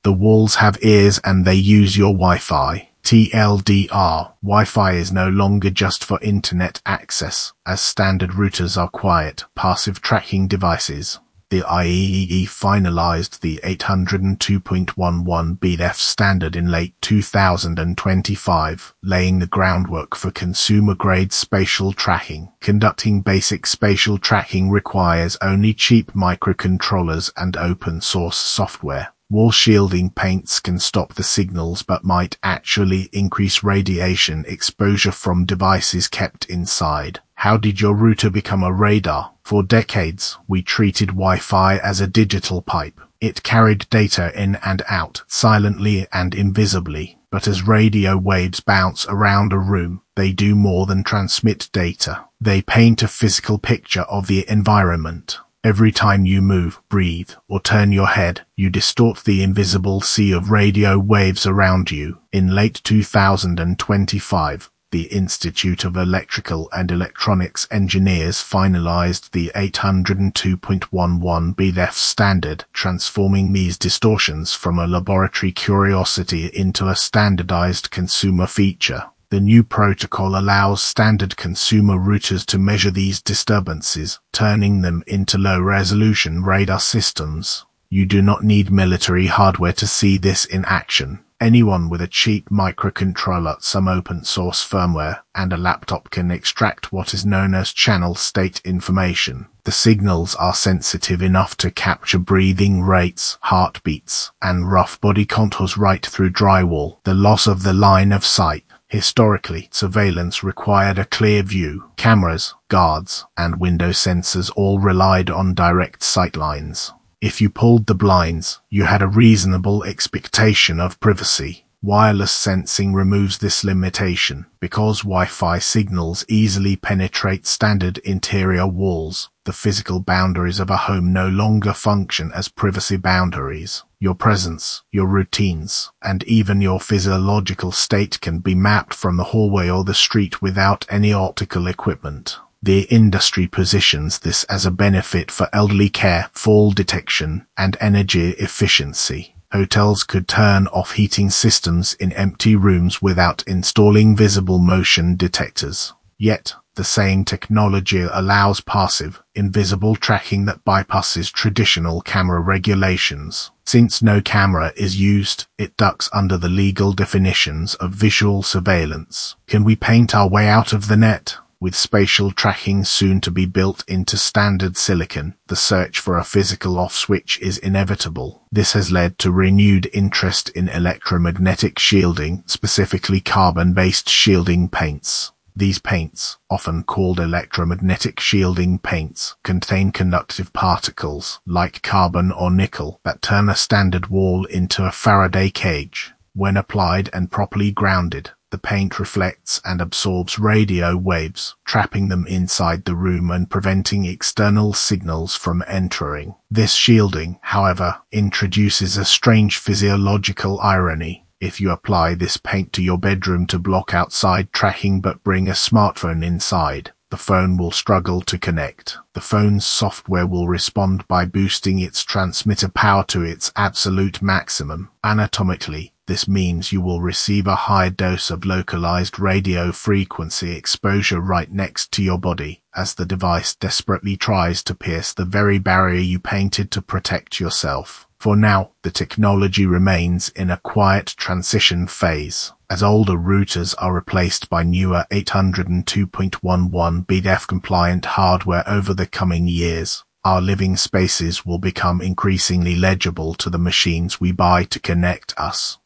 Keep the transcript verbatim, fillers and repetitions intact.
The walls have ears and they use your Wi-Fi. T L D R, Wi-Fi is no longer just for internet access, as standard routers are quiet, passive tracking devices. The I E E E finalized the eight oh two dot eleven B D E F standard in late two thousand twenty-five, laying the groundwork for consumer-grade spatial tracking. Conducting basic spatial tracking requires only cheap microcontrollers and open-source software. Wall shielding paints can stop the signals but might actually increase radiation exposure from devices kept inside. How did your router become a radar? For decades, we treated Wi-Fi as a digital pipe. It carried data in and out, silently and invisibly. But as radio waves bounce around a room, they do more than transmit data. They paint a physical picture of the environment. Every time you move, breathe, or turn your head, you distort the invisible sea of radio waves around you. In late two thousand twenty-five, the Institute of Electrical and Electronics Engineers finalized the eight oh two dot eleven B D E F standard, transforming these distortions from a laboratory curiosity into a standardized consumer feature. The new protocol allows standard consumer routers to measure these disturbances, turning them into low-resolution radar systems. You do not need military hardware to see this in action. Anyone with a cheap microcontroller, some open-source firmware, and a laptop can extract what is known as channel state information. The signals are sensitive enough to capture breathing rates, heartbeats, and rough body contours right through drywall. The loss of the line of sight. Historically, surveillance required a clear view. Cameras, guards, and window sensors all relied on direct sightlines. If you pulled the blinds, you had a reasonable expectation of privacy. Wireless sensing removes this limitation. Because Wi-Fi signals easily penetrate standard interior walls, the physical boundaries of a home no longer function as privacy boundaries. Your presence, your routines, and even your physiological state can be mapped from the hallway or the street without any optical equipment. The industry positions this as a benefit for elderly care, fall detection, and energy efficiency. Hotels could turn off heating systems in empty rooms without installing visible motion detectors. Yet, the same technology allows passive, invisible tracking that bypasses traditional camera regulations. Since no camera is used, it ducks under the legal definitions of visual surveillance. Can we paint our way out of the net? With spatial tracking soon to be built into standard silicon, the search for a physical off switch is inevitable. This has led to renewed interest in electromagnetic shielding, specifically carbon-based shielding paints. These paints, often called electromagnetic shielding paints, contain conductive particles, like carbon or nickel, that turn a standard wall into a Faraday cage. When applied and properly grounded, the paint reflects and absorbs radio waves, trapping them inside the room and preventing external signals from entering. This shielding, however, introduces a strange physiological irony. If you apply this paint to your bedroom to block outside tracking but bring a smartphone inside, the phone will struggle to connect. The phone's software will respond by boosting its transmitter power to its absolute maximum. Anatomically, this means you will receive a high dose of localized radio frequency exposure right next to your body, as the device desperately tries to pierce the very barrier you painted to protect yourself. For now, the technology remains in a quiet transition phase. As older routers are replaced by newer eight oh two dot eleven B D E F compliant hardware over the coming years, our living spaces will become increasingly legible to the machines we buy to connect us.